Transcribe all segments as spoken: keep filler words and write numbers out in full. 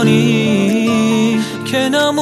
کنی که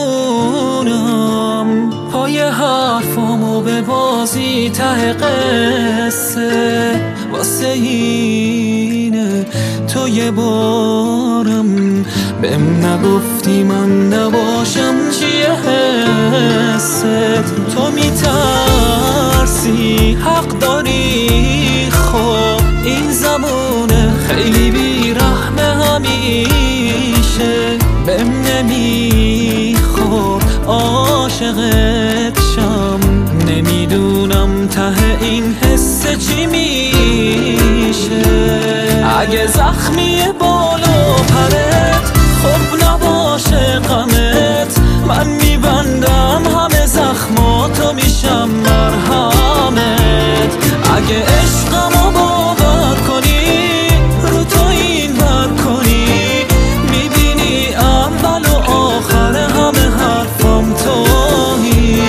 نمونم پای حرفامو به بازی ته قصه. واسه اینه تو یه بارم بهم نگفتی من نباشم چیه حست. تو میترسی حق داری، خب این زمونه خیلی بیرحمه همیشه. بهم نمیخور عاشقت شم، نمیدونم ته این حس چی میشه. اگه زخمی بالا پرت خب نباشه غمت، من میبندم همه زخماتو میشم مرهمت. اگه عشقمو باور کنی رو تو این بر کنی، میبینی اول و آخر همه حرفم تویی.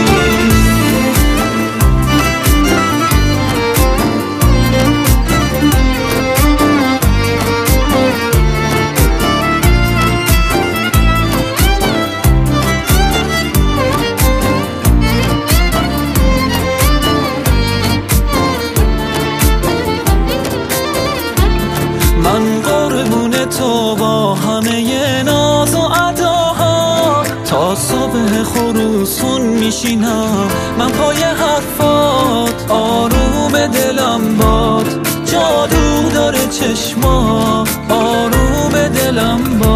من قربون تو با همه ناز و اداها، تا صبح خروسون میشینم من پای حرفات. آروم دلم باد، جادو داره چشما، آروم دلم باد.